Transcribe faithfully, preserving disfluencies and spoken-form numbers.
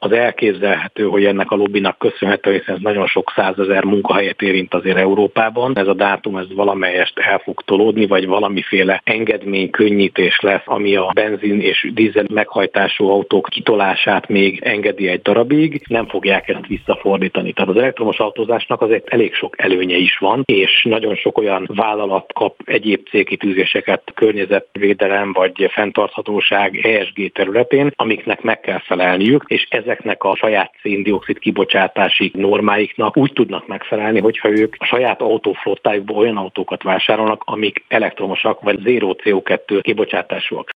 Az elképzelhető, hogy ennek a lobbinak köszönhető, hiszen ez nagyon sok százezer munkahelyet érint azért Európában. Ez a dátum ez valamelyest el fog tolódni, vagy valamiféle engedmény, könnyítés lesz, ami a benzin és dízel meghajtású autók kitolását még engedi egy darabig, nem fogják ezt visszafordítani. Tehát az elektromos autózásnak azért elég sok előnye is van, és nagyon sok olyan vállalat kap egyéb célkitűzéseket környezetvédelem vagy fenntarthatóság, E S G területén, amiknek meg kell felelniük, és ezeknek a saját szén-dioxid kibocsátási normáiknak úgy tudnak megfelelni, hogyha ők a saját autóflottájukból olyan autókat vásárolnak, amik elektromosak vagy zéró C O kettő kibocsátásúak.